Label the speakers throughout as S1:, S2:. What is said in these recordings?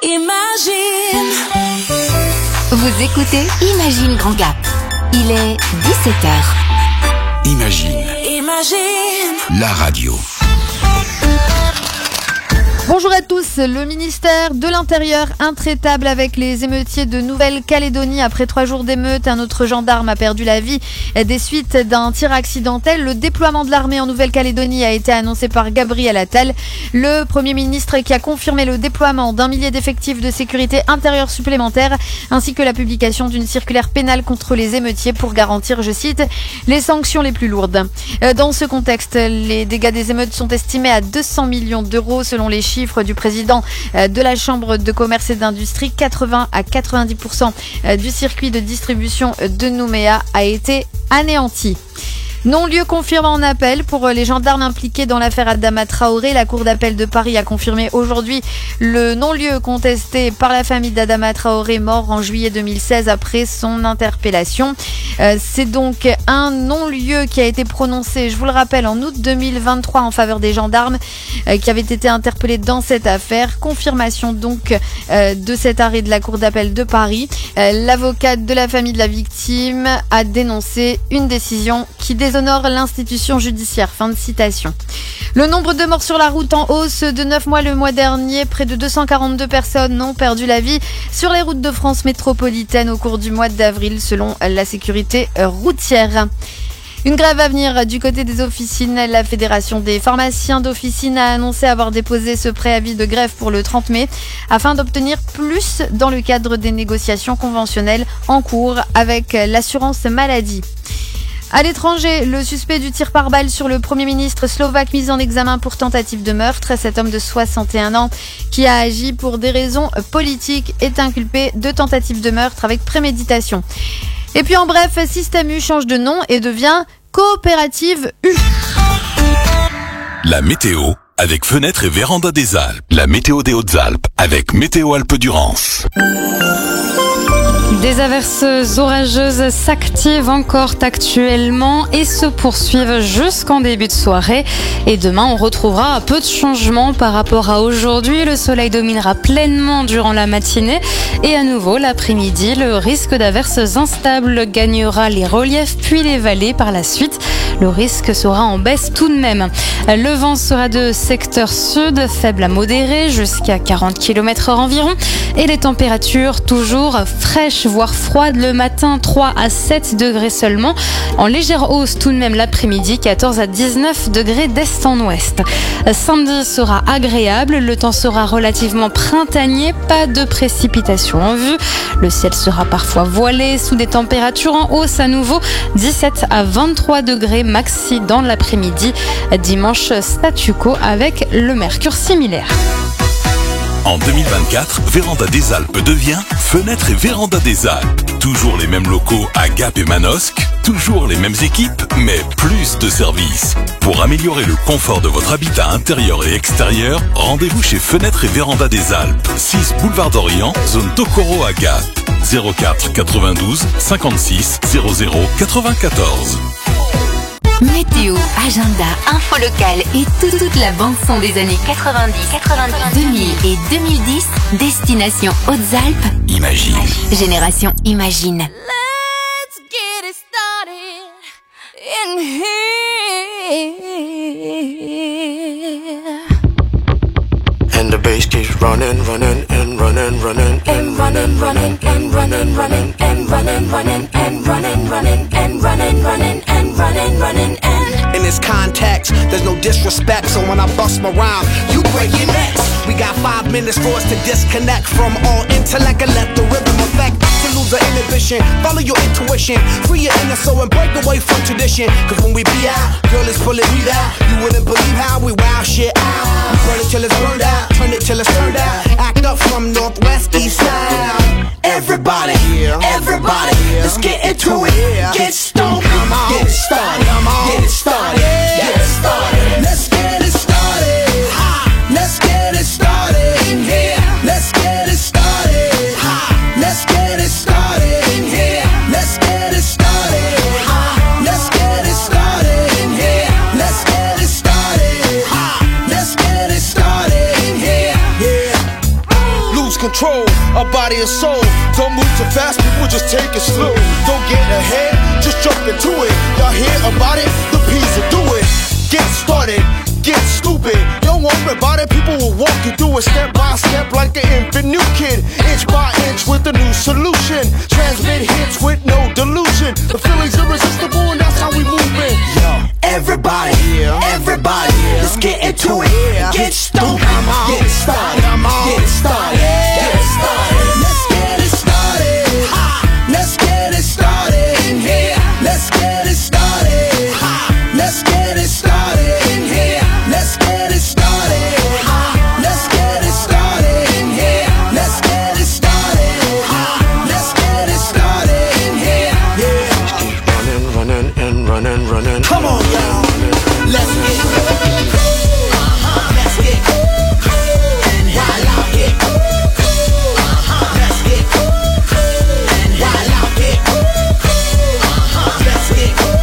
S1: Imagine.
S2: Vous écoutez Imagine Grand Gap. Il est 17h.
S3: Imagine. La radio.
S4: Bonjour à tous, le ministère de l'Intérieur intraitable avec les émeutiers de Nouvelle-Calédonie. Après 3 jours d'émeute, un autre gendarme a perdu la vie des suites d'un tir accidentel. Le déploiement de l'armée en Nouvelle-Calédonie a été annoncé par Gabriel Attal, le Premier ministre, qui a confirmé le déploiement d'1 millier d'effectifs de sécurité intérieure supplémentaires ainsi que la publication d'une circulaire pénale contre les émeutiers pour garantir, je cite, les sanctions les plus lourdes. Dans ce contexte, les dégâts des émeutes sont estimés à 200 millions d'euros selon les chiffres du président de la Chambre de commerce et d'industrie. 80 à 90% du circuit de distribution de Nouméa a été anéanti. Non-lieu confirmé en appel pour les gendarmes impliqués dans l'affaire Adama Traoré. La Cour d'appel de Paris a confirmé aujourd'hui le non-lieu contesté par la famille d'Adama Traoré, mort en juillet 2016 après son interpellation. C'est donc un non-lieu qui a été prononcé, je vous le rappelle, en août 2023 en faveur des gendarmes qui avaient été interpellés dans cette affaire. Confirmation donc de cet arrêt de la Cour d'appel de Paris. L'avocate de la famille de la victime a dénoncé une décision qui déshonore l'institution judiciaire. Fin de citation. Le nombre de morts sur la route en hausse de 9 mois le mois dernier. Près de 242 personnes ont perdu la vie sur les routes de France métropolitaine au cours du mois d'avril selon la sécurité routière. Une grève à venir du côté des officines. La Fédération des pharmaciens d'officine a annoncé avoir déposé ce préavis de grève pour le 30 mai afin d'obtenir plus dans le cadre des négociations conventionnelles en cours avec l'assurance maladie. À l'étranger, le suspect du tir par balle sur le Premier ministre slovaque mis en examen pour tentative de meurtre. Cet homme de 61 ans qui a agi pour des raisons politiques est inculpé de tentative de meurtre avec préméditation. Et puis en bref, Système U change de nom et devient Coopérative U.
S3: La météo avec Fenêtres et Vérandas des Alpes. La météo des Hautes-Alpes avec Météo Alpes-Durance.
S5: Des averses orageuses s'activent encore actuellement et se poursuivent jusqu'en début de soirée. Et demain, on retrouvera peu de changements par rapport à aujourd'hui. Le soleil dominera pleinement durant la matinée. Et à nouveau, l'après-midi, le risque d'averses instables gagnera les reliefs puis les vallées par la suite. Le risque sera en baisse tout de même. Le vent sera de secteur sud, faible à modéré, jusqu'à 40 km/h environ. Et les températures toujours fraîches, voire froides le matin, 3 à 7 degrés seulement. En légère hausse tout de même l'après-midi, 14 à 19 degrés d'est en ouest. Samedi sera agréable, le temps sera relativement printanier, pas de précipitations en vue. Le ciel sera parfois voilé sous des températures en hausse à nouveau, 17 à 23 degrés maxi dans l'après-midi. Dimanche, statu quo avec le mercure similaire.
S3: En 2024, Véranda des Alpes devient Fenêtres et Vérandas des Alpes. Toujours les mêmes locaux à Gap et Manosque, toujours les mêmes équipes, mais plus de services. Pour améliorer le confort de votre habitat intérieur et extérieur, rendez-vous chez Fenêtres et Vérandas des Alpes, 6 boulevard d'Orient, zone Tokoro à Gap. 04 92 56 00 94.
S2: Météo, agenda, info locale et toute la bande-son des années 90, 2000 et 2010. Destination Hautes-Alpes.
S3: Imagine.
S2: Génération Imagine.
S1: Let's get it started in here.
S6: And the bass keeps running, running, and running, running, and running, running, and running, running, and running, running, and running, running, and running, running, and running, running, and
S7: in this context, there's no disrespect, so when I bust my rhyme, you break your necks. We got 5 minutes for us to disconnect from all intellect and let the rhythm affect. To lose the inhibition, follow your intuition, free your inner soul and break away from tradition. Cause when we be out, girl, it's pulling me out. You wouldn't believe how we wow shit out. We burn it till it's burned out, turn it till it's turned out. Act up from northwest, east side. Everybody, everybody, let's get into it. Get stoned, get it started, get it started, get it started. Let's get it started. Let's get it started in here. Let's get it started. Let's get it started in here. Let's get it started. Let's get it started in here. Let's get it started. Let's get it started in here. Yeah. Lose
S8: control our body and soul. Don't move too fast, people just take it slow. Don't get ahead, just jump into it. Y'all hear about it? The P's will do it. Get started, get stupid. Don't worry about it, people will walk you through it step by step like an infant new kid. Inch by inch with a new solution. Transmit hits with no delusion. The feeling's irresistible and that's how we move it. Yo,
S7: everybody, everybody, let's get into it. Get stupid, get it started, get it started, get it started. Let's get it started. Let's get it started in here. Let's get it started. Let's get it started in here. Let's get it started. Let's get it started in here. Let's get it started. Let's get it started in here. Yeah. Just keep running, running and running, running.
S8: come on, y'all. Let's get cool. Let's get cool. And while I get cool. Let's get cool. And while I get cool. Let's get cool.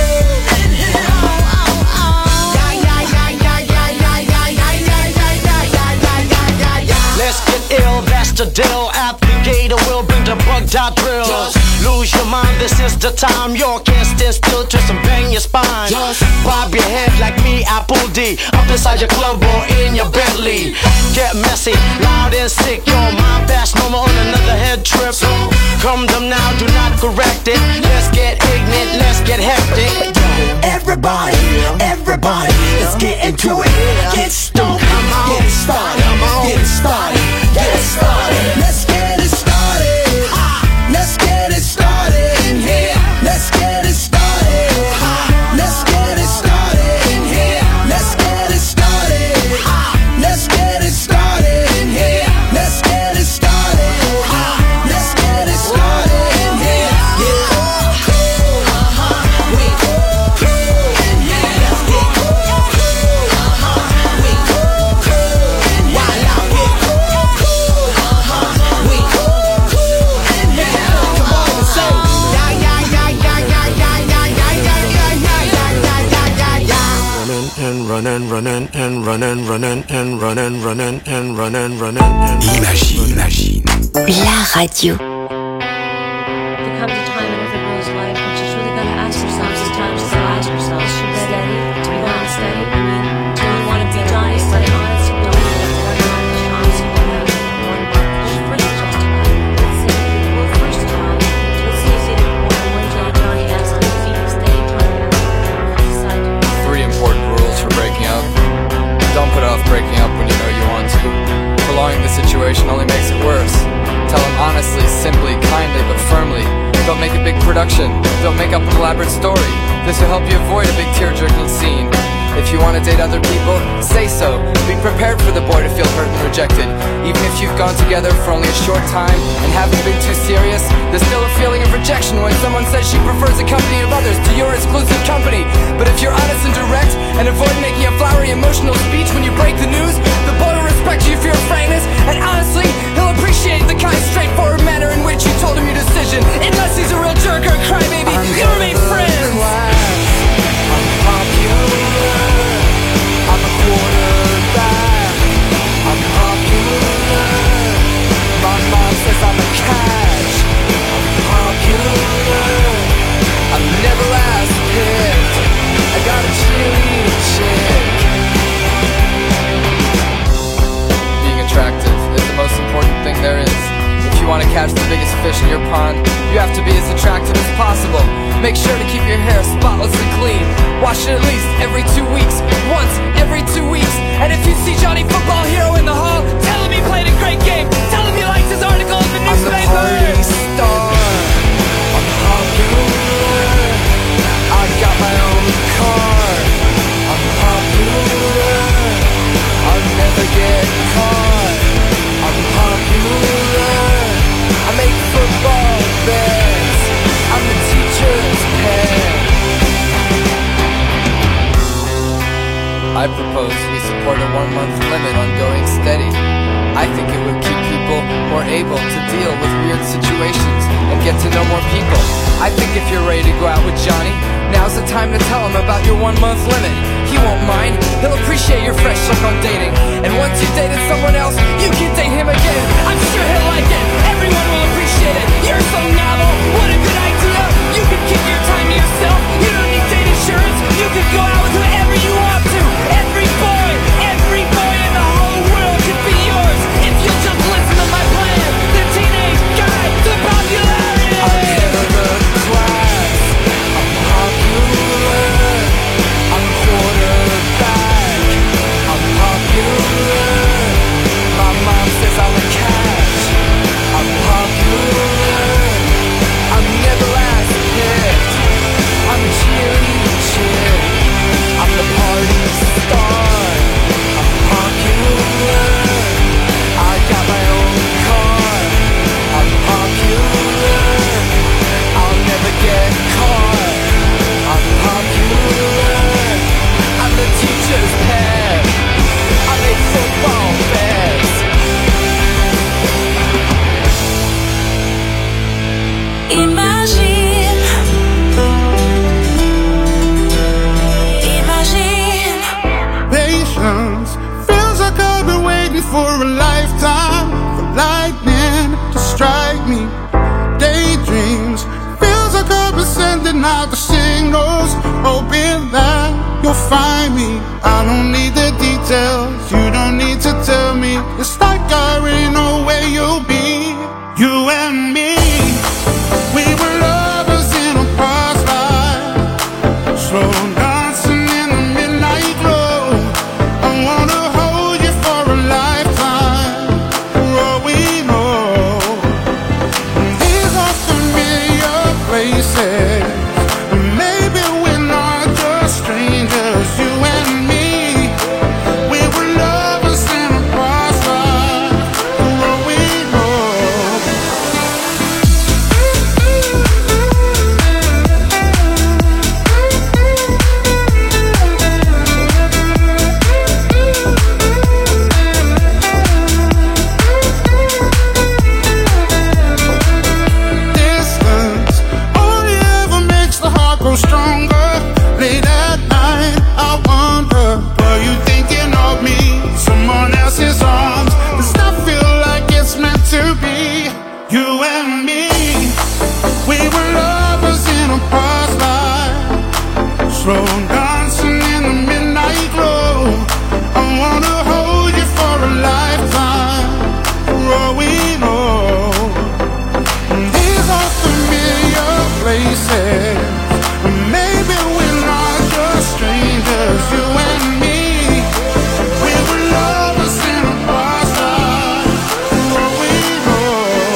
S9: Let's get ill, that's the deal. Applicator will bring the bug dot drill. Lose your mind, this is the time. You can't stand still, twist and bang your spine. Bob your head like me, Apple D. Up inside your club or in your Bentley. Get messy, loud and sick. Your mind fast, no more on another head trip. Come them now, do not correct it. Let's get ignorant, let's get hectic.
S7: Everybody, everybody, let's get into it. Get stupid, get it started, get it started, get it started. Let's get it started. Let's get it started in here. Let's get it started. Let's get it started in here. Let's get it started. Let's get it started in here. Let's get it started. Let's get it started in here. Yeah. We cool in here. Let's get cool. We cool in here. While I get cool. We cool in here. Come on and say, yeah, yeah, yeah, yeah, yeah, yeah, yeah, yeah, yeah, yeah, yeah, yeah, yeah, yeah. Running, running, and running, running, and running, running, and running, running, and
S3: Imagine, imagine.
S2: La radio.
S10: There comes a time in everyone's life when she's really got to ask herself sometimes to ask herself, should be steady, to be non-steady. I mean, do you want to be nice and honest? You don't want to one chance, you want to have one first chance to have. Let's say, well, first of all, let's say one day Johnny asked me if he could stay, Johnny decided to.
S11: 3 important rules for breaking up. Don't put off breaking up when you know you want to. Prolonging the situation only makes it worse. Tell him honestly, simply, kindly, but firmly. Don't make a big production. Don't make up an elaborate story. This will help you avoid a big tear-jerking scene. If you want to date other people, say so. Be prepared for the boy to feel hurt and rejected. Even if you've gone together for only a short time and haven't been too serious, there's still a feeling of rejection when someone says she prefers the company of others to your exclusive company. But if you're honest and direct and avoid making a flowery emotional speech when you break the news, the boy will respect you for your frankness, and honestly, he'll appreciate the kind, straightforward manner in which you told him your decision. Unless he's a real jerk or a crybaby, you'll remain friends.
S9: I'm popular. I'm a quarterback. I'm popular. My mom says I'm a catch. I'm popular. I'm never last picked. I got a cheerleading chick.
S11: Being attractive is the most important thing there is. If you want to catch the biggest fish in your pond, you have to be as attractive as possible. Make sure to keep your hair spotless and clean. Wash it at least every 2 weeks. Once every 2 weeks. And if you see Johnny Football Hero in the hall, tell him he played a great game. Tell him you liked his article in the newspaper.
S9: I'm the party star. I'm popular. I got my own car. I'm popular. I'll never get caught. I'm popular. I make football bets. I'm the teacher's pet.
S11: I propose we support a 1-month limit on going steady. I think it would keep people more able to deal with weird situations and get to know more people. I think if you're ready to go out with Johnny, now's the time to tell him about your 1-month limit. He won't mind, he'll appreciate your fresh look on dating. And once you've dated someone else, you can date him again. I'm sure
S12: me. Daydreams, feels like I've been sending out the signals, hoping that you'll find me. I don't need the details, you don't need to tell me. It's like I already know where you'll be. You and me, we were lovers in a past life, slow dancing in the midnight glow. I wanna hold you for a lifetime, for all we know. These are familiar places, maybe we're not just strangers. You and me, we were lovers in a past life, for all we know. Distance only ever makes the heart grow stronger. Late at night, I wonder, are you thinking of me? Someone else's arms, does that feel like it's meant to be? You and me, we were lovers in a past life, slow dancing in the midnight glow. I wanna hold you for a lifetime, for all we know. These are familiar places, maybe we're not just strangers. You and me, we were lovers in a past life, for all we know.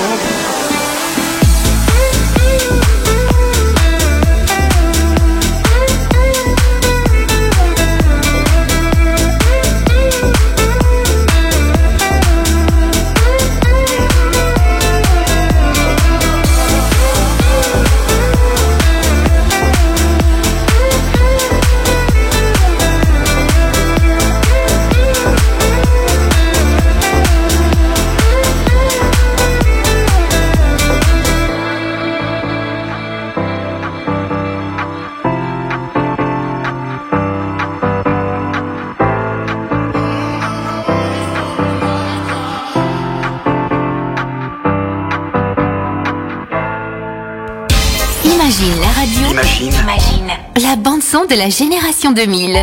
S2: Imagine la radio. Imagine la bande-son de la génération 2000.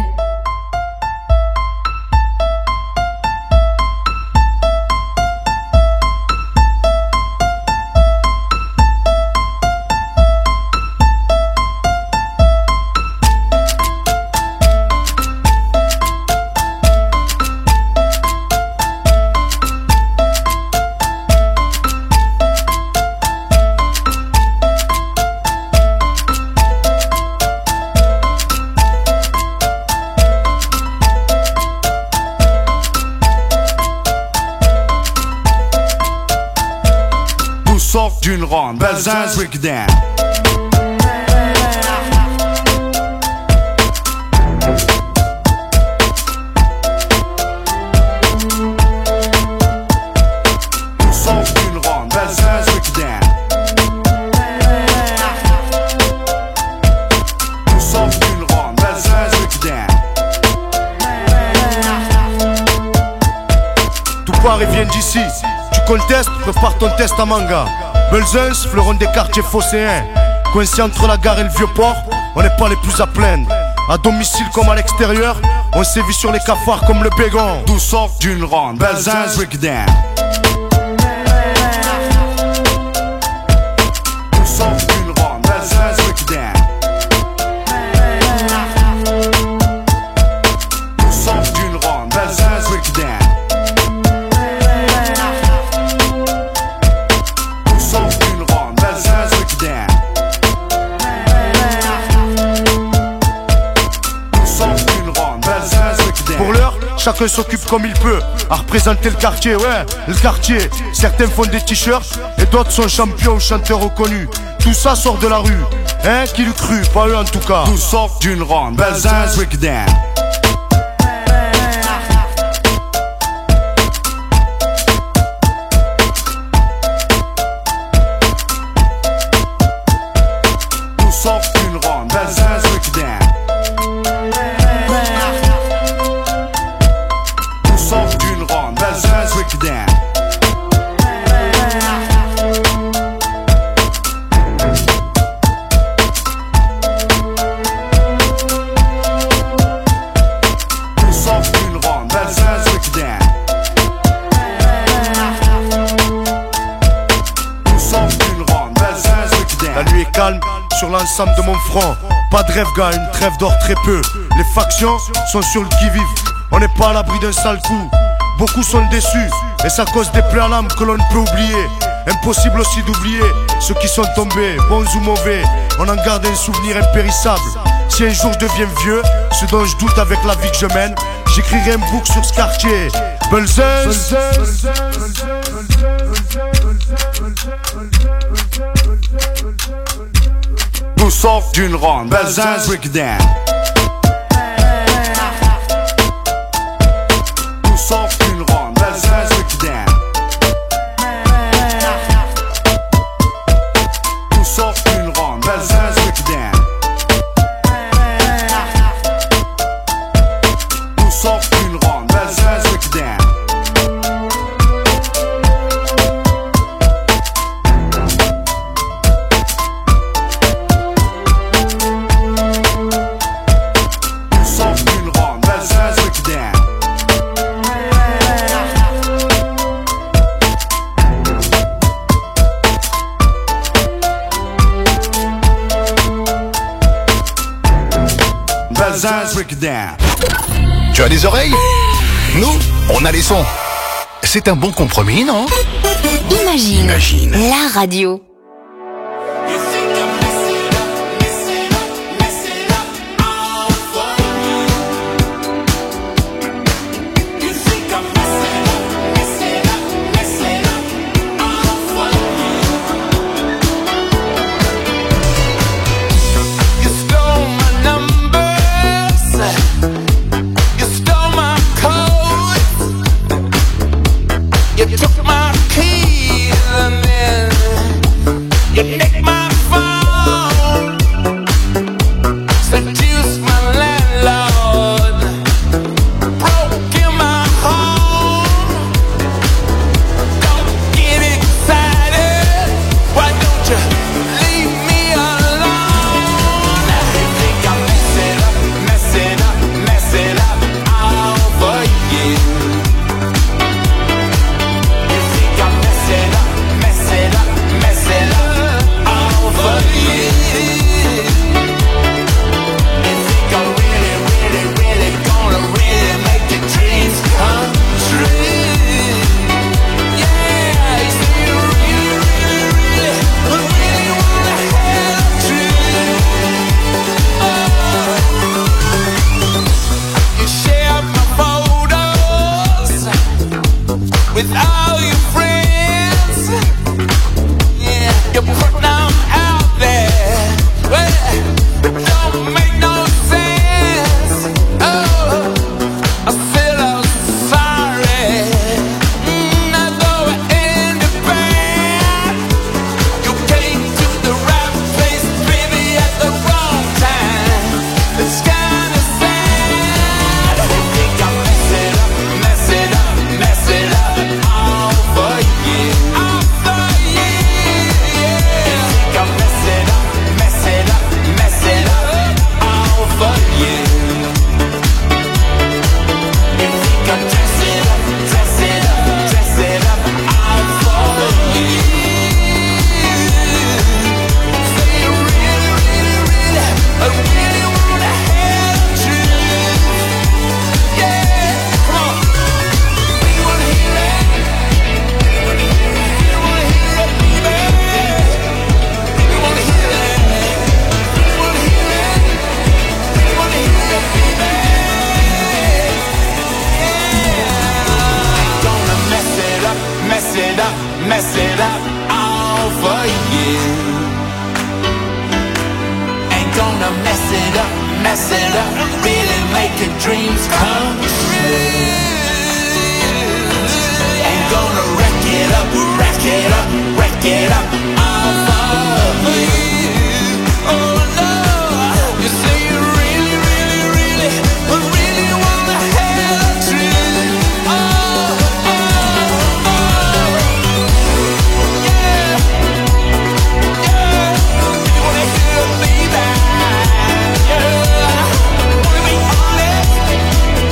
S8: Nous sort d'une ronde, Belzins Breakdown. Nous sort d'une ronde, Belzins Breakdown. Nous sort d'une ronde, Belzins Breakdown. Tout part et vient d'ici. Tu contestes, prépare ton test à manga. Belzins, fleuron des quartiers phocéens. Coincé entre la gare et le vieux port, on n'est pas les plus à plaindre. À domicile comme à l'extérieur, on sévit sur les cafards comme le bégon. D'où sort d'une ronde, Belzins Breakdown. D'où sort d'une ronde, Belzins Breakdown. D'où sort d'une ronde, Belzins Breakdown. Pour l'heure, chacun s'occupe comme il peut à représenter le quartier, ouais, le quartier. Certains font des t-shirts et d'autres sont champions ou chanteurs reconnus. Tout ça sort de la rue, hein, qui le cru, pas eux en tout cas. Tout sort d'une ronde, Belzins Breakdown. Tout sort d'une ronde, Belzins Breakdown. Tout sort d'une ronde, Belzins Breakdown. calme sur l'ensemble de mon front. Pas de rêve gars, une trêve d'or très peu. Les factions sont sur le qui-vive. On n'est pas à l'abri d'un sale coup. Beaucoup sont déçus et ça cause des plaies à l'âme que l'on ne peut oublier. Impossible aussi d'oublier ceux qui sont tombés, bons ou mauvais. On en garde un souvenir impérissable. Si un jour je deviens vieux, ce dont je doute avec la vie que je mène, j'écrirai un book sur ce quartier. Belzens.
S12: Nous sortent d'une ronde, Belzens Breakdown. Nous sortent d'une ronde, Belzens Breakdown. Nous sortent d'une ronde, Belzens Breakdown. Nous sortent d'une ronde, Belzens Breakdown.
S13: Tu as des oreilles? Nous, on a les sons. C'est un bon compromis, non?
S2: Imagine. La radio.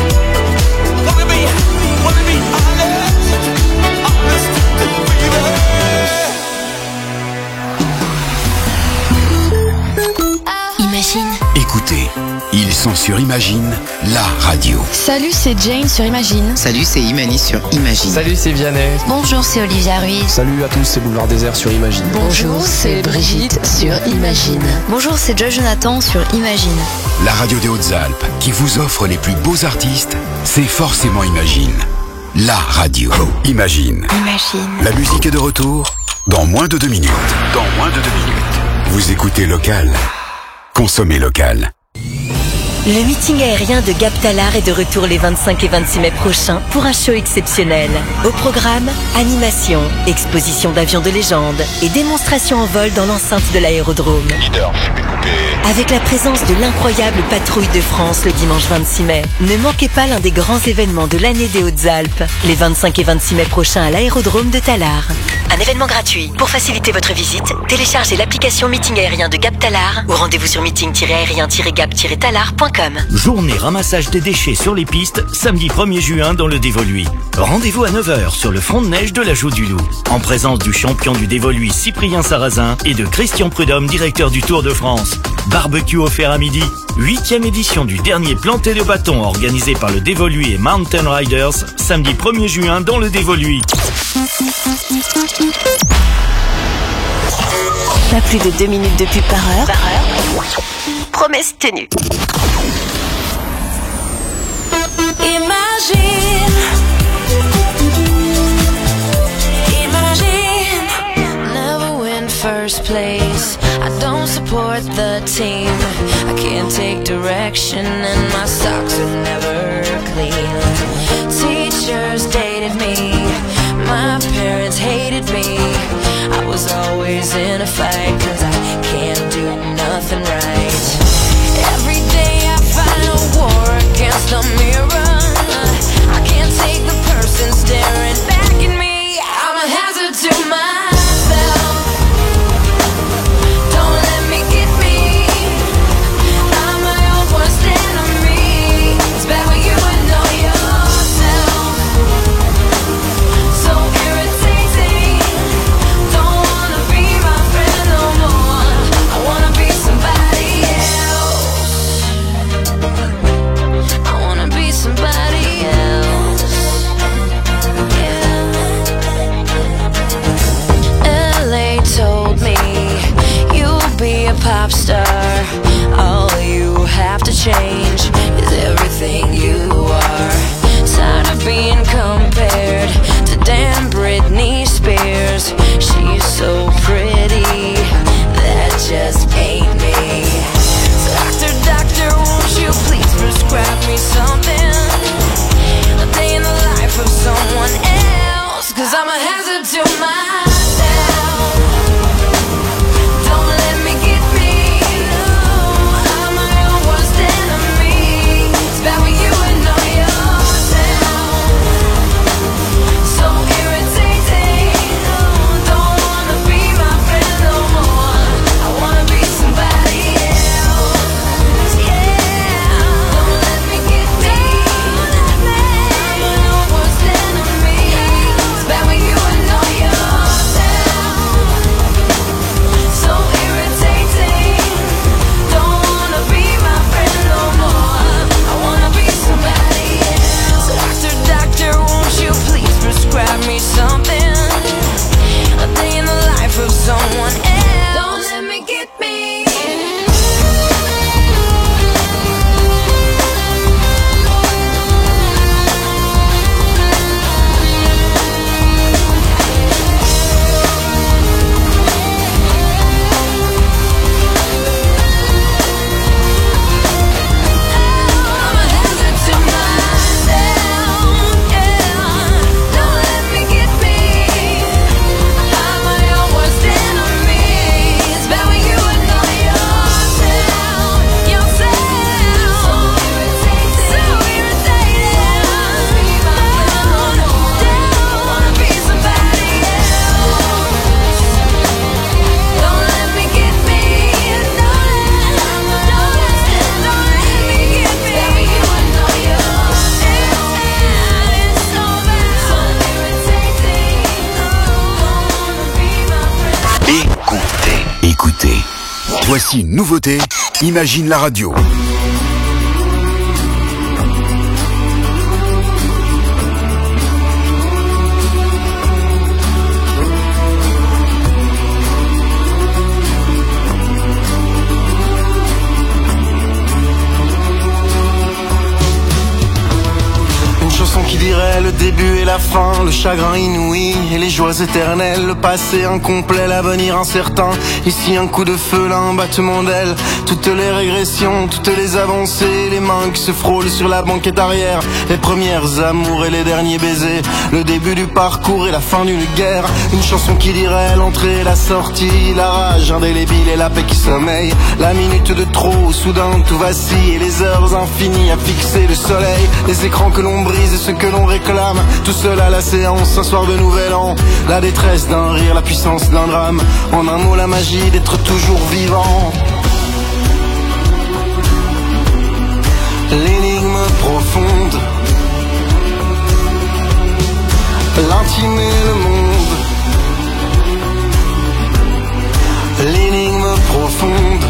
S14: Wanna be honest, honest to the fever. Ils sont sur Imagine, la radio.
S2: Salut, c'est Jane sur Imagine.
S15: Salut, c'est Imani sur Imagine.
S16: Salut, c'est Vianney.
S2: Bonjour, c'est Olivia Ruiz.
S16: Salut à tous, c'est Boulevard Désert sur Imagine.
S2: Bonjour, c'est Brigitte sur Imagine. Bonjour, c'est Joy Jonathan sur Imagine.
S14: La radio des Hautes-Alpes qui vous offre les plus beaux artistes, c'est forcément Imagine. La radio. Imagine.
S2: Imagine.
S14: La musique est de retour dans moins de 2 minutes. Vous écoutez local. Consommez local.
S17: Le meeting aérien de Gap Talar est de retour les 25 et 26 mai prochains pour un show exceptionnel. Au programme, animation, exposition d'avions de légende et démonstration en vol dans l'enceinte de l'aérodrome. Avec la présence de l'incroyable patrouille de France le dimanche 26 mai. Ne manquez pas l'un des grands événements de l'année des Hautes-Alpes, les 25 et 26 mai prochains à l'aérodrome de Talar. Un événement gratuit. Pour faciliter votre visite, téléchargez l'application Meeting aérien de Gap Talar ou rendez-vous sur meeting-aérien-gap-talar.com.
S18: Journée ramassage des déchets sur les pistes, samedi 1er juin dans le Dévoluy. Rendez-vous à 9h sur le front de neige de la Joux du Loup. En présence du champion du Dévoluy Cyprien Sarrazin et de Christian Prudhomme, directeur du Tour de France. Barbecue offert à midi. 8e édition du dernier planté de bâton organisé par le Dévoluy et Mountain Riders, samedi 1er juin dans le Dévoluy.
S17: Pas plus de 2 minutes de pub par heure. Promesse tenue.
S1: Imagine, never win first place. I don't support the team. I can't take direction and my socks are never clean. Teachers dated me, my parents hated me. I was always in a fight 'cause I can't do nothing right. Every day I fight a war against the mirror. I can't take the person staring back at me. I'm a hazard to myself. Don't let me get me. I'm my own worst enemy. It's bad when you know yourself. So irritating. Don't wanna be my friend no more. I wanna be somebody else. I wanna be somebody else. Yeah. LA told me you'll be a pop star. All you have to change is everything you are. Tired of being compared to damn Britney Spears. She's so pretty, that just ain't me. So doctor, won't you please prescribe me something? A day in the life of someone else, 'cause I'm a hazard to myself. Don't let me get me. I'm my own worst enemy. It's bad when you know yourself. So irritating. Don't wanna be my friend no more. I wanna be somebody else. Yeah. Don't let me get me. I'm my own worst enemy. It's bad when you know yourself. So irritating. Don't wanna be my friend no more. I wanna be somebody else. Doctor, won't you please prescribe me something? A day in the life of someone else. Don't let me get me.
S14: Écoutez. Voici une nouveauté, Imagine la radio.
S6: la fin, le chagrin inouï et les joies éternelles, le passé incomplet, l'avenir incertain. Ici un coup de feu, là un battement d'aile. Toutes les régressions, toutes les avancées, les mains qui se frôlent sur la banquette arrière, les premières amours et les derniers baisers, le début du parcours et la fin d'une guerre. Une chanson qui dirait l'entrée et la sortie, la rage indélébile et la paix qui sommeille. La minute de trop, soudain tout vacille, et les heures infinies à fixer le soleil. Les écrans que l'on brise et ce que l'on réclame, tout seul à la séance, un soir de nouvel an. La détresse d'un rire, la puissance d'un drame. En un mot, la magie d'être toujours vivant. L'énigme profonde, l'intime et le monde. L'énigme profonde,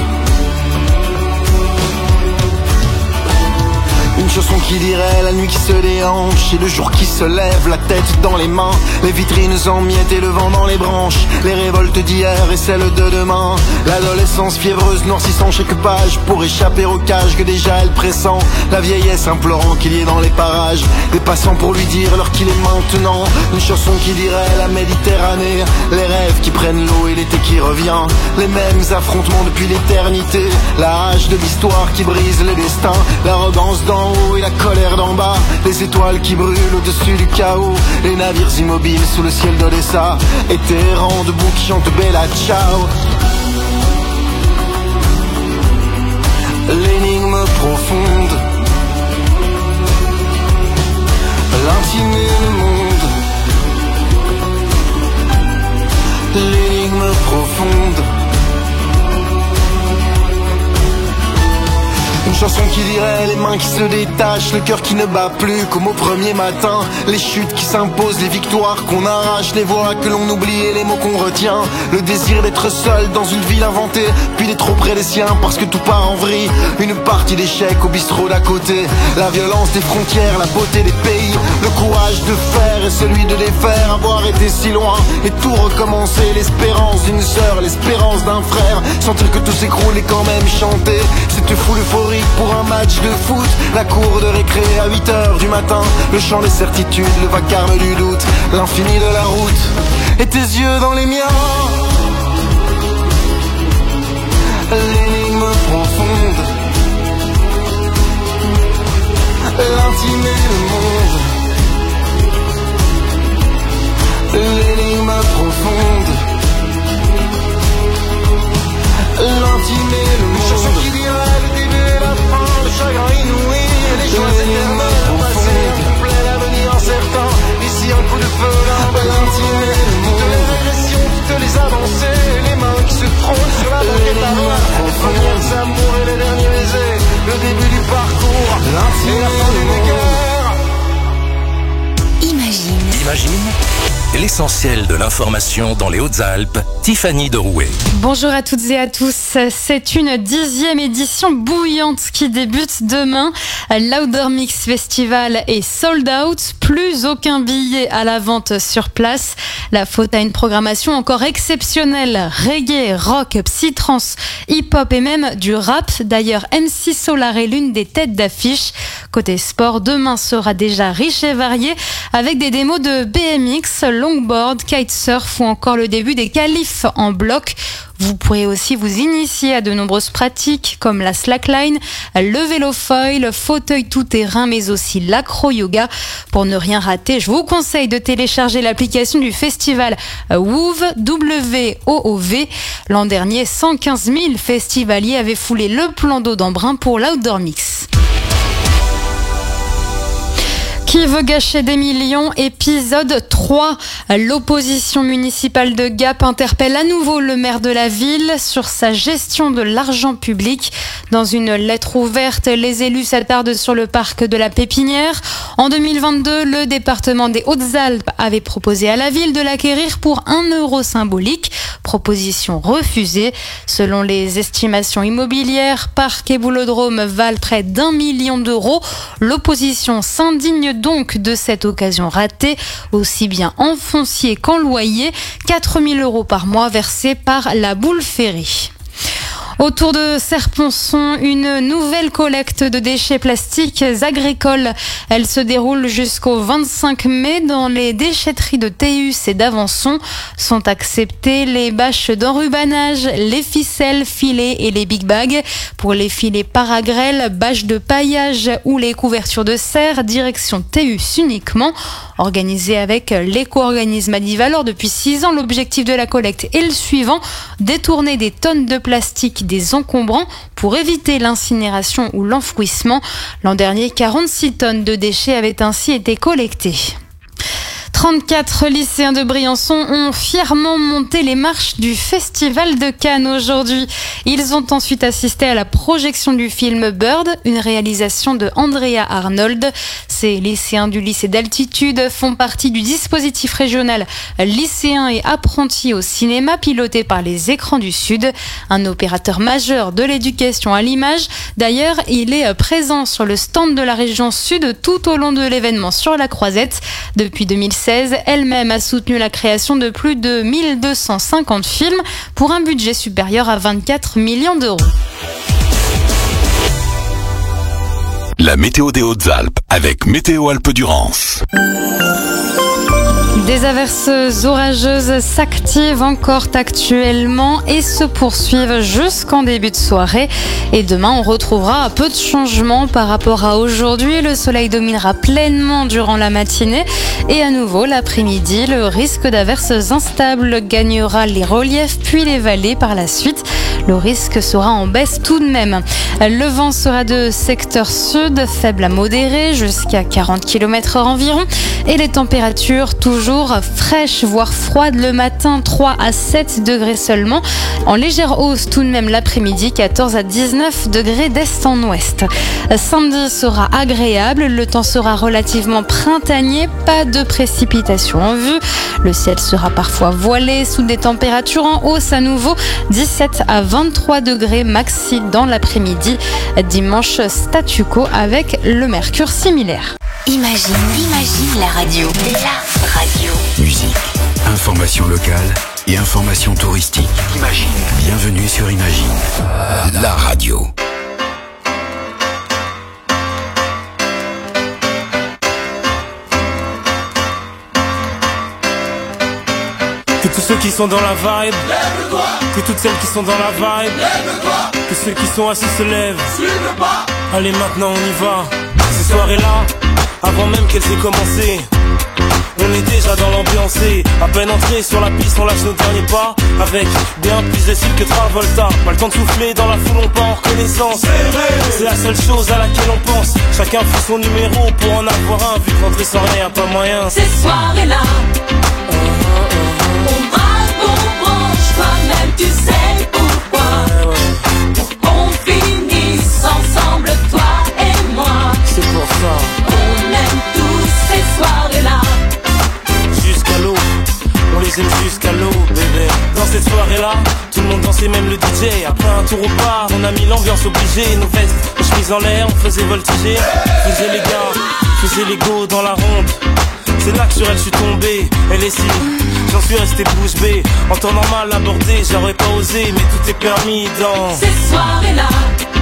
S6: une chanson qui dirait la nuit qui se déhanche et le jour qui se lève, la tête dans les mains, les vitrines en miettes et le vent dans les branches, les révoltes d'hier et celles de demain, l'adolescence fiévreuse noircissant chaque page pour échapper au cage que déjà elle pressent, la vieillesse implorant qu'il y ait dans les parages des passants pour lui dire l'heure qu'il est maintenant. Une chanson qui dirait la Méditerranée, les rêves qui prennent l'eau et l'été qui revient, les mêmes affrontements depuis l'éternité, la hache de l'histoire qui brise les destins, l'arrogance d'en haut et la colère d'en bas, les étoiles qui brûlent au-dessus du chaos, les navires immobiles sous le ciel d'Odessa, et tes errants debout qui chantent Bella Ciao. L'énigme profonde, l'intime et le monde. L'énigme profonde, une chanson qui dirait les mains qui se détachent, le cœur qui ne bat plus comme au premier matin, les chutes qui s'imposent, les victoires qu'on arrache, les voix que l'on oublie et les mots qu'on retient, le désir d'être seul dans une ville inventée, puis d'être auprès des siens parce que tout part en vrille, une partie d'échec au bistrot d'à côté, la violence des frontières, la beauté des pays, le courage de faire et celui de défaire, avoir été si loin et tout recommencer, l'espérance d'une sœur, l'espérance d'un frère, sentir que tout s'écroule et quand même chanter, cette foule euphorique pour un match de foot, la cour de récré à 8h du matin, le chant des certitudes, le vacarme du doute, l'infini de la route, et tes yeux dans les miens. L'énigme profonde, l'intime et le monde. L'énigme profonde, l'intime et le monde. Une chanson qui dirait le début et la fin, le chagrin inouï et les joies éternelles, le passé incomplet, l'avenir incertain. Ici un coup de feu, là l'intime et le monde. Toutes les régressions, toutes les avancées, les mains qui se frôlent sur la banquette arrière, les premières amours et les derniers baisers, le début du parcours, l'intime et la fin d'une guerre.
S3: Imagine l'essentiel de l'information dans les Hautes-Alpes, Tiffany de Rouet.
S5: Bonjour à toutes et à tous. C'est une 10e édition bouillante qui débute demain. L'Outdoor Mix Festival est sold out. Plus aucun billet à la vente sur place. La faute à une programmation encore exceptionnelle. Reggae, rock, psytrance, hip-hop et même du rap. D'ailleurs, MC Solar est l'une des têtes d'affiche. Côté sport, demain sera déjà riche et varié avec des démos de BMX, longboard, kitesurf ou encore le début des qualifs en bloc. Vous pourrez aussi vous initier à de nombreuses pratiques comme la slackline, le vélo foil, fauteuil tout-terrain mais aussi l'acro-yoga. Pour ne rien rater, je vous conseille de télécharger l'application du festival WOOV, W-O-O-V. L'an dernier, 115 000 festivaliers avaient foulé le plan d'eau d'Embrun pour l'Outdoor Mix. Qui veut gâcher des millions ? Épisode 3. L'opposition municipale de Gap interpelle à nouveau le maire de la ville sur sa gestion de l'argent public. Dans une lettre ouverte, les élus s'attardent sur le parc de la Pépinière. En 2022, le département des Hautes-Alpes avait proposé à la ville de l'acquérir pour 1 euro symbolique. Proposition refusée. Selon les estimations immobilières, parc et boulodrome valent près d'1 million d'euros. L'opposition s'indigne donc de cette occasion ratée, aussi bien en foncier qu'en loyer, 4 000 € par mois versés par la boule ferrée. Autour de Serponçon, une nouvelle collecte de déchets plastiques agricoles. Elle se déroule jusqu'au 25 mai dans les déchetteries de Théus et d'Avançon. Sont acceptées les bâches d'enrubanage, les ficelles, filets et les big bags. Pour les filets paragrèles, bâches de paillage ou les couvertures de serre, direction Théus uniquement. Organisée avec l'éco-organisme Adivalor depuis 6 ans, l'objectif de la collecte est le suivant: détourner des tonnes de plastique des encombrants pour éviter l'incinération ou l'enfouissement. L'an dernier, 46 tonnes de déchets avaient ainsi été collectées. 34 lycéens de Briançon ont fièrement monté les marches du Festival de Cannes aujourd'hui. Ils ont ensuite assisté à la projection du film Bird, une réalisation de Andrea Arnold. Ces lycéens du lycée d'altitude font partie du dispositif régional lycéens et apprentis au cinéma piloté par les Écrans du Sud, un opérateur majeur de l'éducation à l'image. D'ailleurs, il est présent sur le stand de la région Sud tout au long de l'événement sur la Croisette. Depuis 2016, elle-même a soutenu la création de plus de 1250 films pour un budget supérieur à 24 millions d'euros.
S3: La météo des Hautes-Alpes avec Météo Alpes-Durance.
S5: Des averses orageuses s'activent encore actuellement et se poursuivent jusqu'en début de soirée. Et demain, on retrouvera peu de changements par rapport à aujourd'hui. Le soleil dominera pleinement durant la matinée. Et à nouveau, l'après-midi, le risque d'averses instables gagnera les reliefs puis les vallées par la suite. Le risque sera en baisse tout de même. Le vent sera de secteur sud, faible à modéré, jusqu'à 40 km/h environ. Et les températures toujours fraîches, voire froides le matin, 3 à 7 degrés seulement. En légère hausse tout de même l'après-midi, 14 à 19 degrés d'est en ouest. Samedi sera agréable, le temps sera relativement printanier, pas de précipitations en vue. Le ciel sera parfois voilé sous des températures en hausse à nouveau, 17 à 23 degrés maxi dans l'après-midi. Dimanche, statu quo avec le mercure similaire.
S2: Imagine la radio. La radio.
S14: Musique, information locale et information touristique. Imagine. Bienvenue sur Imagine, la radio.
S19: Que tous ceux qui sont dans la vibe, lève-toi. Que toutes celles qui sont dans la vibe, lève-toi. Que ceux qui sont assis se lèvent, suive le pas. Allez, maintenant on y va. Ces soirées-là, avant même qu'elles aient commencé, on est déjà dans l'ambiance. À peine entré sur la piste, on lâche nos derniers pas. Avec bien plus de style que Travolta. Pas le temps de souffler, dans la foule on part en reconnaissance. C'est la seule chose à laquelle on pense. Chacun fait son numéro pour en avoir un. Vu que rentrer sans rien, pas moyen.
S1: Ces soirées-là, on braque, on branche, toi-même tu sais pourquoi. Pour qu'on finisse ensemble, toi et moi.
S19: C'est pour ça.
S1: On aime tous ces soirées-là.
S19: Jusqu'à l'eau, on les aime jusqu'à l'eau, bébé. Dans cette soirée-là, tout le monde dansait, même le DJ. Après un tour au bar, on a mis l'ambiance obligée. Nos vestes, nos chemises en l'air, on faisait voltiger. Faisait les gars, faisait les go dans la ronde. C'est là que sur elle je suis tombé, elle est si, j'en suis resté bouche bée. En temps normal abordé, j'aurais pas osé, mais tout est permis dans
S1: ces soirées-là.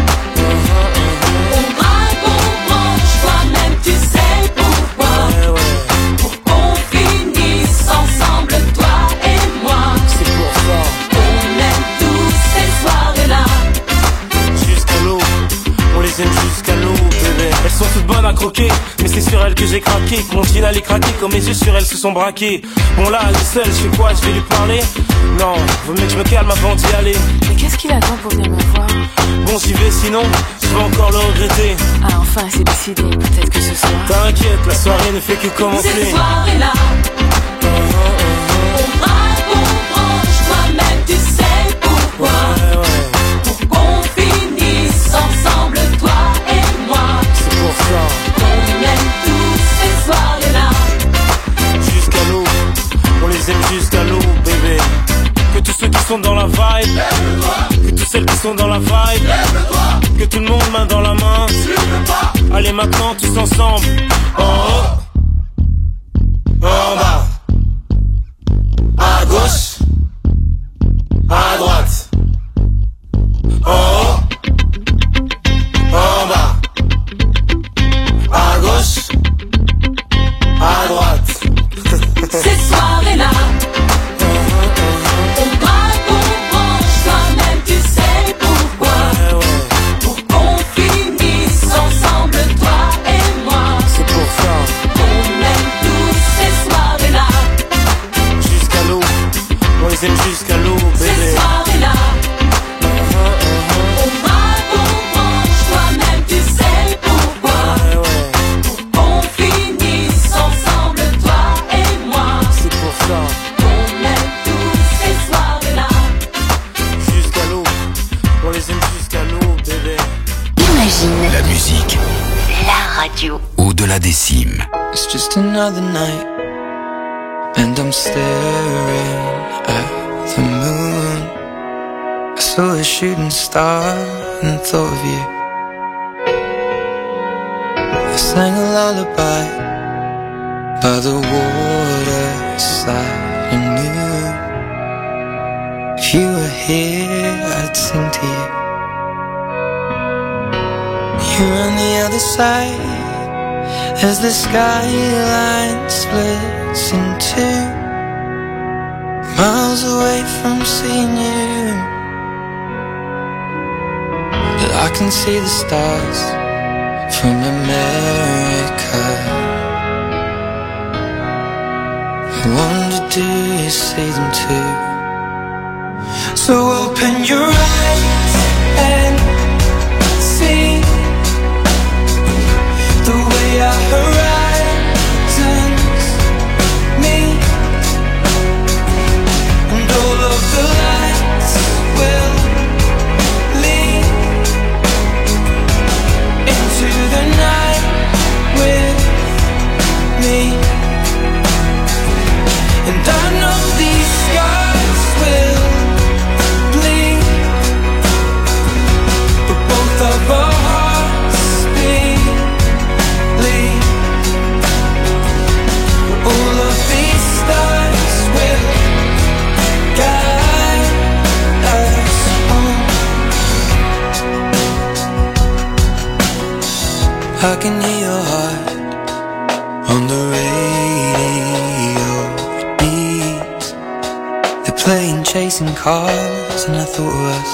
S1: On braque, on branche, toi-même tu sais pourquoi. Pour qu'on finisse ensemble, toi et moi.
S19: C'est pour ça.
S1: On aime tous ces soirées-là.
S19: Jusqu'à l'eau, on les aime jusqu'à l'eau, bébé. Elles sont toutes bonnes à croquer, mais c'est sur elles que j'ai craqué. Que mon jean allait craquer, comme mes yeux sur elles se sont braqués. Bon là, elle est seule, je fais quoi, je vais lui parler? Non, vaut mieux que je me calme avant d'y aller.
S10: Mais qu'est-ce qu'il attend pour venir me voir?
S19: Bon, j'y vais, sinon, je vais encore le regretter.
S10: Ah, enfin, c'est décidé, peut-être que ce soir.
S19: T'inquiète, la soirée ne fait que commencer.
S1: Ces soirées-là, on braque, on branche, toi-même tu sais pourquoi. Pour qu'on finisse ensemble, toi et moi.
S19: C'est pour ça.
S1: On aime tous ces soirées-là.
S19: Jusqu'à l'eau, on les aime jusqu'à l'eau, bébé. Que tous ceux qui sont dans la vibe, lève-toi. Que toutes celles qui sont dans la vibe, lève-toi. Que tout le monde main dans la main, suive le pas. Allez maintenant tous ensemble. En haut, en bas, à gauche, à droite, en les aime jusqu'à l'eau, bébé.
S1: Cette soirée-là, on m'a bon branche, toi-même tu sais pourquoi. On finisse ensemble, toi et moi.
S19: C'est pour ça.
S1: On aime tous ces soirées-là.
S19: Jusqu'à l'eau, on les aime jusqu'à l'eau, bébé.
S2: Imagine
S14: La musique,
S2: la radio.
S14: au-delà des cimes.
S20: It's just another night, and I'm staring at the moon. I saw a shooting star and thought of you. I sang a lullaby by the waterside and knew if you were here, I'd sing to you. You're on the other side as the skyline splits in two, miles away from seeing you. But I can see the stars from America. I wonder, do you see them too? So open your eyes and see the way our horizons meet, and all of the lights will lead into the night with me. And I know these scars will bleed, but both of our hearts beat. All of these stars will guide us home. I can hear your heart on the radio. It beats. They're playing Chasing Cars, and I thought of us.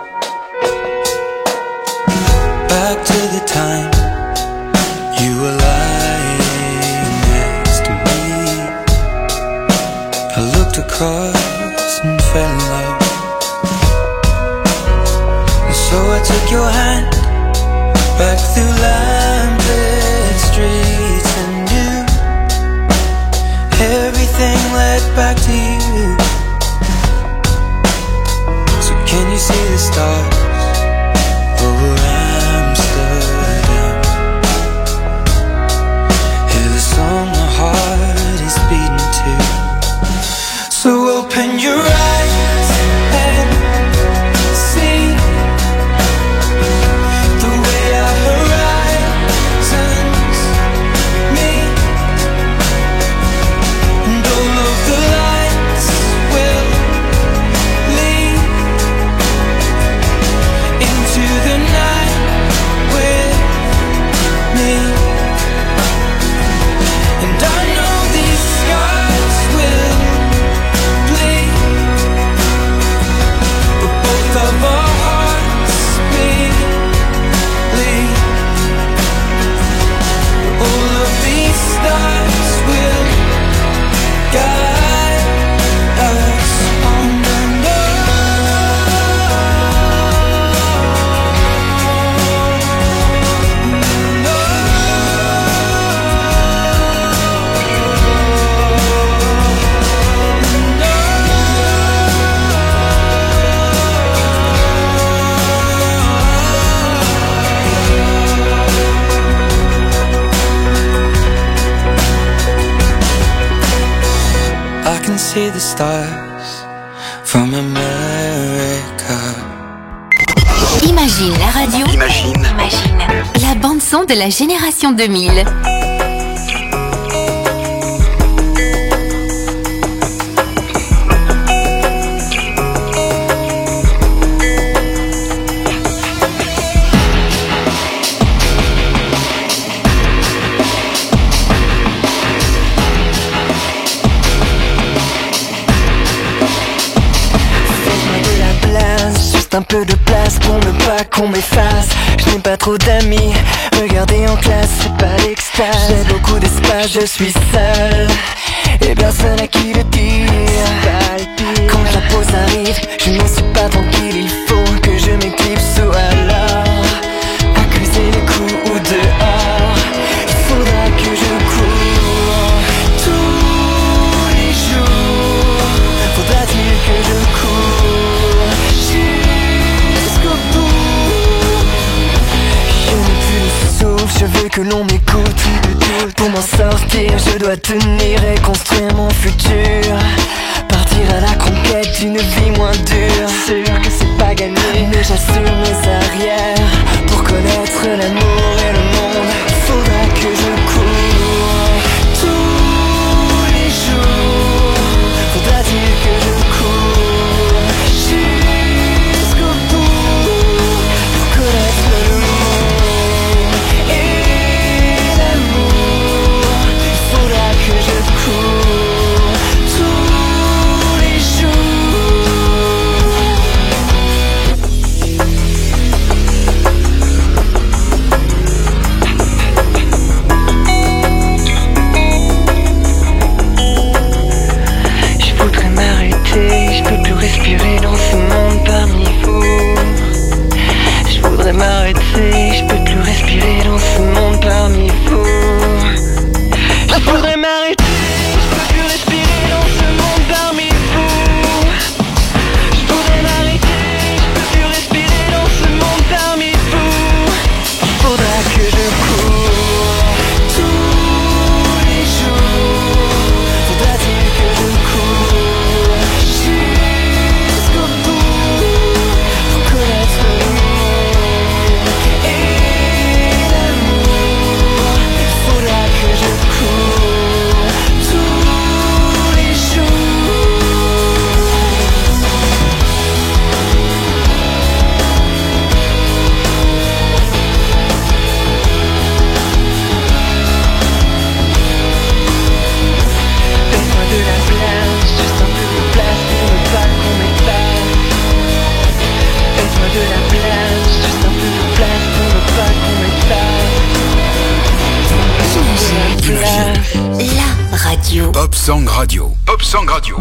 S20: Back to the time you were lying next to me. I looked across and fell in love, and so I took your hand back through lamplit streets and knew everything led back to you. So can you see the stars over Amsterdam? Hear the song my heart is beating to. So open your eyes and see the way our horizons meet, and all of the lights will lead into the night with me. And I know these scars will bleed, but both of our hearts beat. All of these stars will guide us on and I can see the stars from America.
S2: Imagine la radio.
S14: Imagine.
S2: La bande son de la génération 2000.
S20: Un peu de place pour ne pas qu'on m'efface. Je n'ai pas trop d'amis, regardez en classe, c'est pas l'extase. J'ai beaucoup d'espace, je suis seul, et personne à qui le dire. Quand je m'arrive, je n'en suis pas tranquille, il faut que je m'éclipse ou alors accuser les coups ou dehors. Il faudra que je cours tous les jours. Faudra-t-il que je cours jusqu'au bout? Je n'ai plus de souffle, je veux que l'on m'écoute. Pour m'en sortir, je dois tenir et construire mon futur. Partir à la conquête d'une vie moins dure. Sûr que c'est pas gagné, mais j'assume mes arrières. Pour connaître l'amour et le monde, il faudra que je cours tous les jours. Faudra-t-il que je cours jusqu'au bout pour connaître le monde et l'amour? Il faudra que je cours tous les jours. Je voudrais m'arrêter, je peux plus respirer dans ce monde parmi vous. Je voudrais m'arrêter, je peux plus respirer dans ce monde parmi vous. Je voudrais m'arrêter, je peux plus respirer dans ce monde parmi vous. Je voudrais m'arrêter, je peux plus respirer dans ce monde parmi vous. Il faudra que je cours tous les jours. Faudra-t-il que je cours jusqu'au bout pour connaître le monde et l'amour? Il faudra que je cours tous les jours. Fais-moi de la place, juste un peu de place pour ne pas qu'on m'éclate. Fais-moi de la place, juste un peu de place pour ne pas qu'on m'éclate.
S2: La radio.
S14: Pop Song Radio. Pop Song Radio.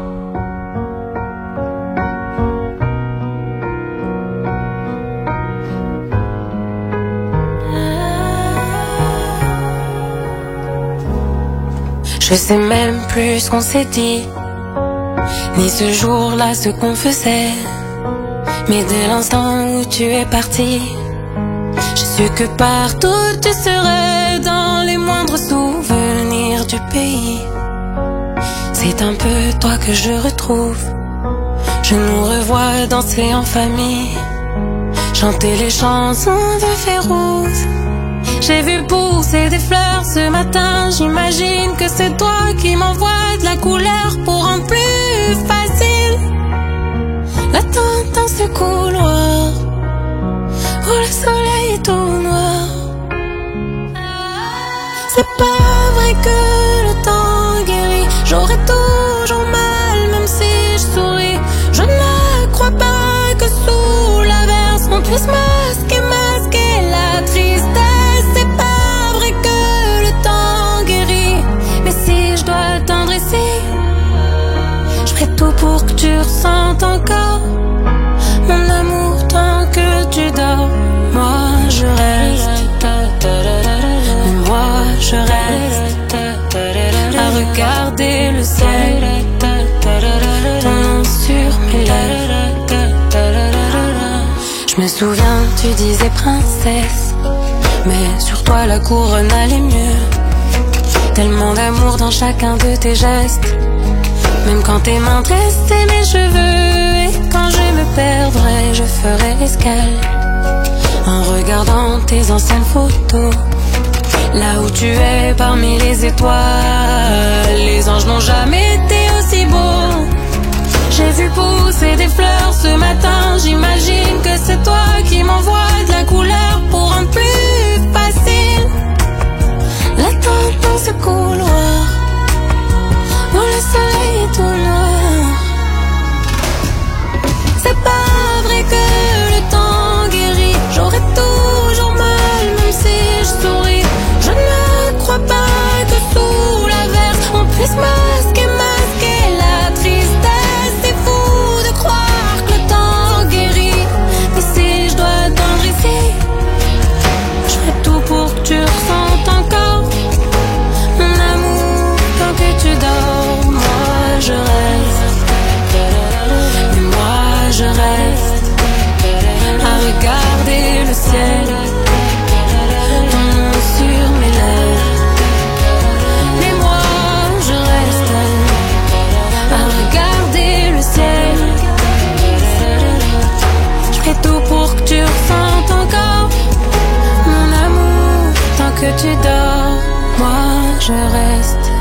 S20: Je sais même plus ce qu'on s'est dit, ni ce jour-là ce qu'on faisait. Mais dès l'instant où tu es parti, j'ai su que partout tu serais, dans les moindres souvenirs du pays. C'est un peu toi que je retrouve. Je nous revois danser en famille, chanter les chansons de Férouz. J'ai vu pousser des fleurs ce matin, j'imagine que c'est toi qui m'envoies de la couleur pour rendre plus facile l'attente dans ce couloir où le soleil est tout noir. C'est pas vrai que le temps guérit, j'aurai toujours mal même si je souris. Je ne crois pas que sous l'averse on puisse masquer la tristesse. C'est pas vrai que le temps guérit, mais si je dois atteindre ici, je ferai tout pour que tu ressentes encore mon amour tant que tu dors. Moi je reste, mais moi je reste à regarder le ciel, ton nom sur mes lèvres. Je me souviens, tu disais princesse, mais sur toi la couronne allait mieux. Tellement d'amour dans chacun de tes gestes, même quand tes mains tressaient mes cheveux. Et quand je me perdrai, je ferai escale en regardant tes anciennes photos. Là où tu es parmi les étoiles, les anges n'ont jamais été aussi beaux. J'ai vu pousser des fleurs ce matin, j'imagine que c'est toi qui m'envoies de la couleur pour rendre plus facile l'attente dans ce couloir où le soleil est tout noir. C'est pas vrai que le temps guérit, j'aurai toujours mal même si je souris. Je ne crois pas que sous l'averse on puisse masquer la tristesse. C'est fou de croire je reste.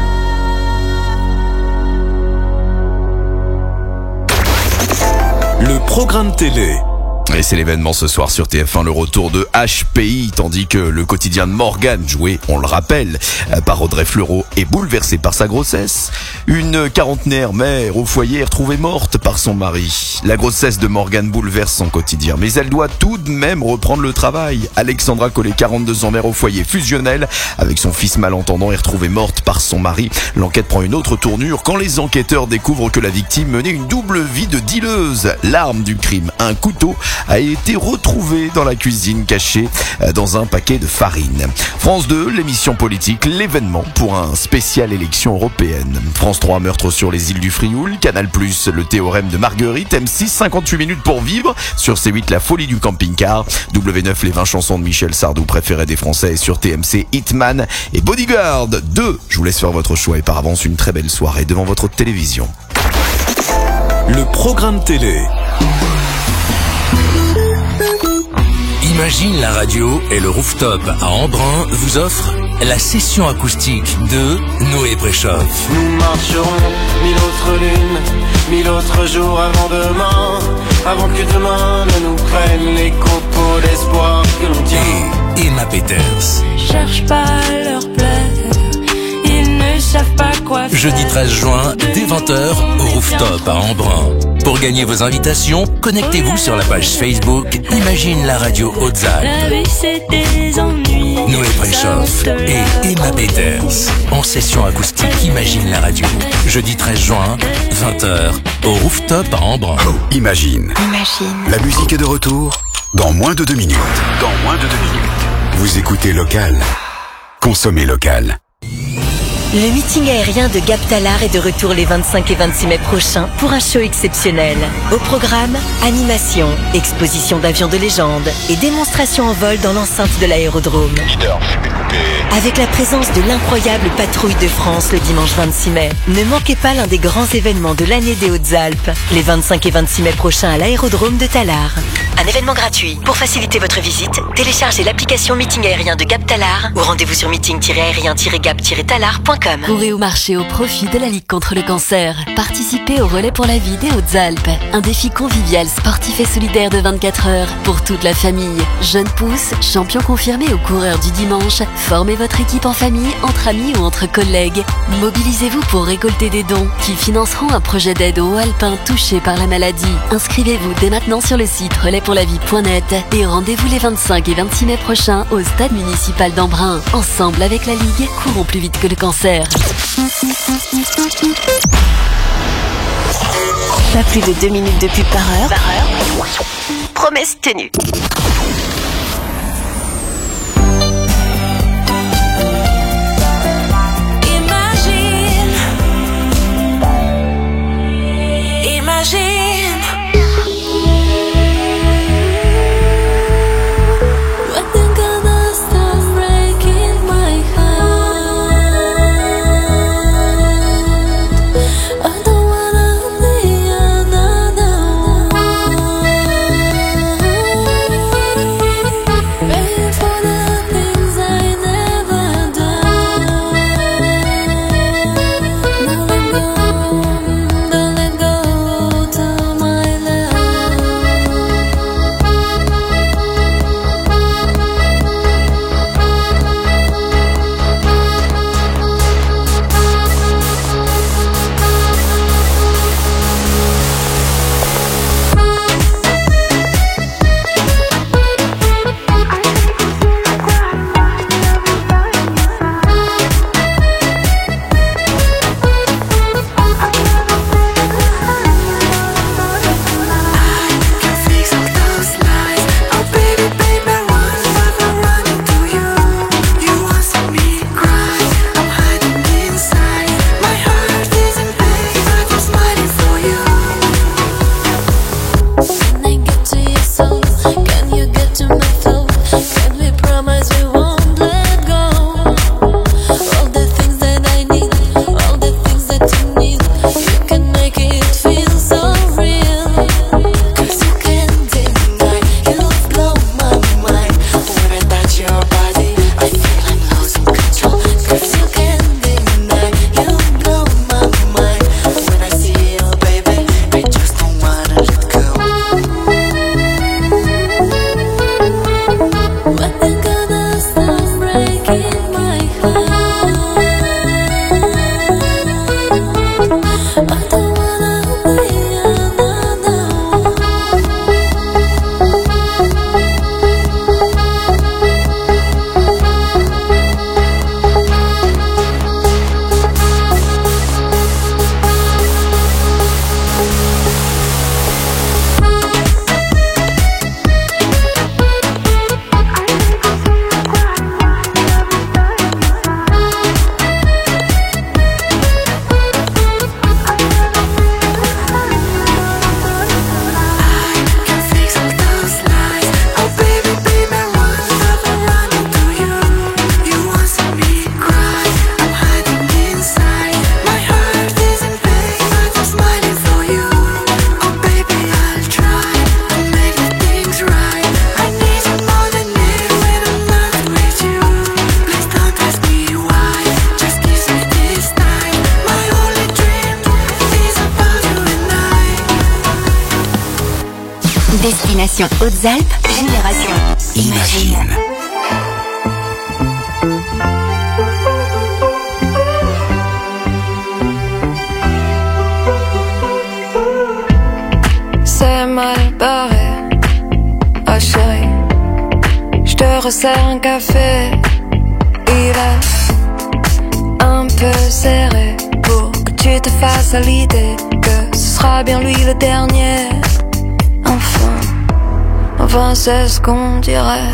S3: Le programme télé.
S21: Et c'est l'événement ce soir sur TF1, le retour de HPI, tandis que le quotidien de Morgane, joué, on le rappelle, par Audrey Fleurot, est bouleversé par sa grossesse. Une quarantenaire mère au foyer est retrouvée morte par son mari. La grossesse de Morgane bouleverse son quotidien, mais elle doit tout de même reprendre le travail. Alexandra Collet, 42 ans, mère au foyer fusionnel, avec son fils malentendant, est retrouvée morte par son mari. L'enquête prend une autre tournure quand les enquêteurs découvrent que la victime menait une double vie de dealeuse. L'arme du crime, un couteau, a été retrouvé dans la cuisine cachée dans un paquet de farine. France 2, l'émission politique, l'événement pour un spécial élection européenne. France 3, meurtre sur les îles du Frioul. Canal+, le théorème de Marguerite. M6, 58 minutes pour vivre. Sur C8, la folie du camping-car. W9, les 20 chansons de Michel Sardou préférées des Français. Et sur TMC, Hitman et Bodyguard 2. Je vous laisse faire votre choix et par avance une très belle soirée devant votre télévision.
S3: Le programme télé.
S22: Imagine la radio et le rooftop à Embrun vous offrent la session acoustique de Noé Préchoff.
S9: Nous marcherons 1000 autres lunes, 1000 autres jours avant demain, avant que demain ne nous prenne les copeaux d'espoir que l'on tient.
S22: Et Emma Peters.
S20: Cherche pas à leur plaire, ils ne savent pas quoi faire.
S22: Jeudi 13 juin, dès 20h, au rooftop à Embrun. Pour gagner vos invitations, connectez-vous sur la page Facebook Imagine la radio Haute-Alpes.
S20: La vie c'est des ennuis.
S22: Noé Préchoff et Emma Peters en session acoustique Imagine la radio. Jeudi 13 juin, 20h, au rooftop à Embrun.
S14: Imagine. La musique est de retour dans moins de 2 minutes. Vous écoutez Local. Consommez local.
S17: Le meeting aérien de Gap Talar est de retour les 25 et 26 mai prochains pour un show exceptionnel. Au programme, animation, exposition d'avions de légende et démonstration en vol dans l'enceinte de l'aérodrome. Avec la présence de l'incroyable patrouille de France le dimanche 26 mai. Ne manquez pas l'un des grands événements de l'année des Hautes-Alpes, les 25 et 26 mai prochains à l'aérodrome de Talar. Un événement gratuit. Pour faciliter votre visite, téléchargez l'application Meeting aérien de Gap Talar ou rendez-vous sur meeting-aérien-gap-talar.com.
S23: Courez au marché au profit de la Ligue contre le cancer. Participez au relais pour la vie des Hautes-Alpes. Un défi convivial, sportif et solidaire de 24 heures pour toute la famille. Jeunes pousses, champions confirmés ou coureurs du dimanche, formez votre équipe en famille, entre amis ou entre collègues. Mobilisez-vous pour récolter des dons qui financeront un projet d'aide aux Alpins touchés par la maladie. Inscrivez-vous dès maintenant sur le site relaispourlavie.net et rendez-vous les 25 et 26 mai prochains au stade municipal d'Embrun. Ensemble avec la Ligue, courons plus vite que le cancer.
S17: Pas plus de 2 minutes de pub par heure. Promesse tenue.
S20: Imagine. Nothing gonna stop breaking my heart. I don't wanna be another one.
S2: Destination Hautes-Alpes, Génération Imagine.
S4: C'est mal barré, oh chérie, je te resserre un café. Il est un peu serré pour que tu te fasses à l'idée que ce sera bien lui le dernier. Enfin c'est ce qu'on dirait.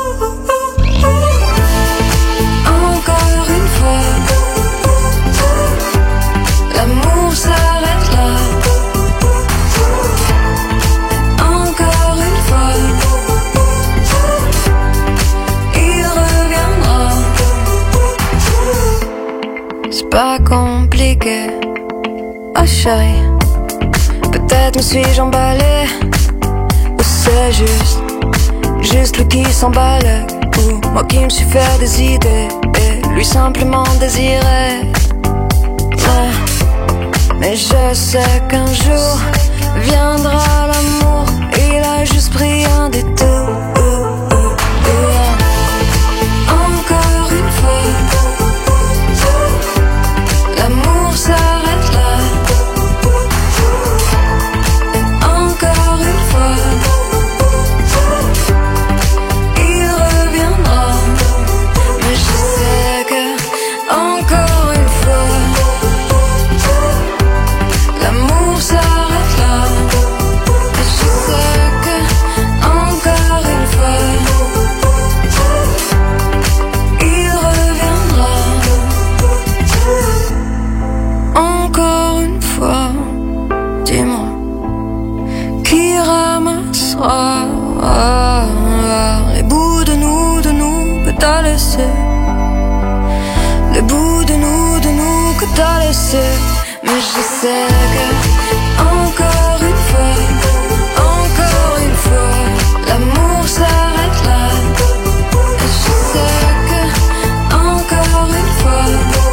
S4: Encore une fois, l'amour s'arrête là. Encore une fois, il reviendra. C'est pas compliqué, oh chérie. Peut-être me suis-je emballée, ou c'est juste lui qui s'emballe, ou moi qui me suis fait des idées et lui simplement désiré. Mais je sais qu'un jour viendra l'amour, il a juste pris un détour. Encore une fois, l'amour s'arrête là. Encore une fois, il reviendra. Mais je sais que, encore une fois, l'amour s'arrête là. Mais je sais que, encore une fois, il reviendra. Encore une fois, dis-moi, qui ramassera les bouts de nous que t'as laissé, les bouts de nous que t'as laissé. Mais je sais que, encore une fois, l'amour s'arrête là. Et je sais que, encore une fois,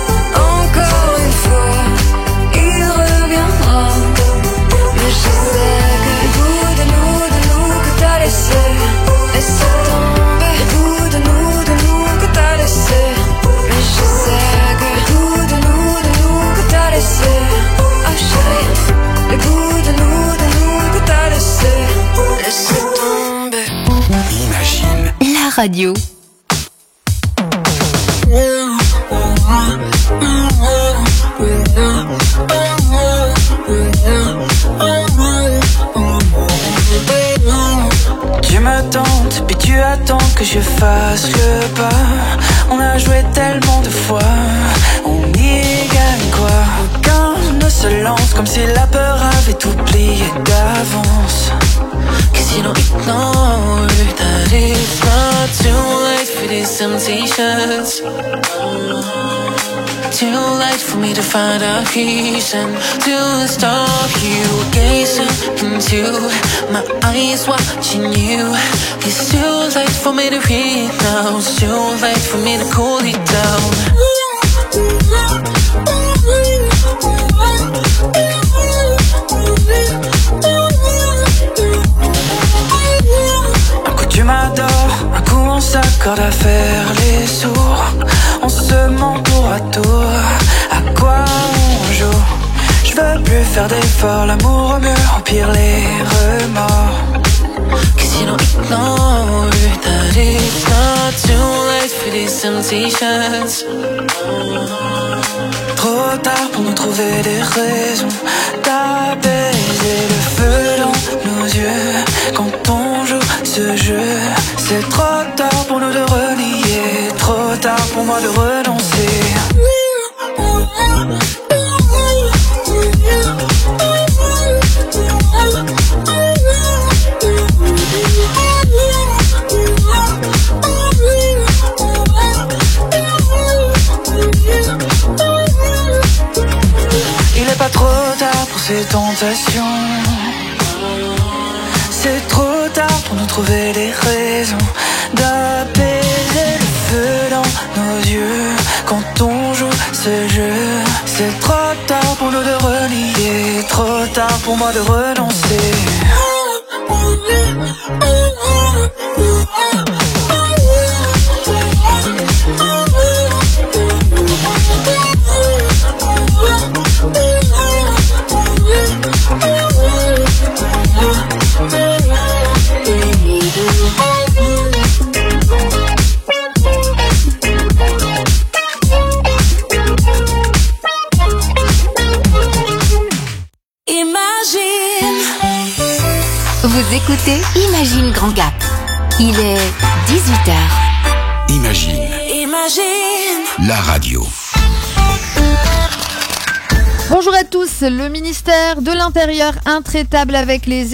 S4: il reviendra. Mais je sais que les bouts de nous que t'as laissé tomber, les bouts de nous que t'as laissé. Mais je sais que les bouts de nous que t'as laissé, oh chérie, les bouts de nous que t'as laissé tomber.
S22: Imagine
S2: la radio.
S7: Tu me tentes, puis tu attends que je fasse le pas. On a joué tellement de fois, on y gagne quoi? Aucun ne se lance comme si la peur avait oublié d'avance. Cause you don't ignore that it's not too late for these temptations. Too late for me to find a reason to stop you gazing into my eyes, watching you. It's too late for me to read now. It's too late for me to cool it down. Un coup tu m'adores, un coup on s'accorde à faire les sourds. On se ment tour à tour, à quoi on joue? Je veux plus faire d'efforts, l'amour au mur, au pire les remords. Cause you don't ignore that it's not too late for these temptations. Trop tard pour nous trouver des raisons d'apaiser le feu dans nos yeux. Quand on joue ce jeu, c'est trop tard pour nous de renier, trop tard pour moi de renoncer. Il est pas trop tard pour ces tentations. C'est trop tard pour nous trouver des raisons d'apaiser le feu dans nos yeux. Quand on joue ce jeu, c'est trop tard pour nous de renier, trop tard pour moi de renoncer.
S2: Vous écoutez Imagine Grand Gap. Il est 18h.
S14: Imagine,
S4: Imagine.
S14: la radio.
S8: Bonjour à tous, le ministère de l'Intérieur intraitable avec les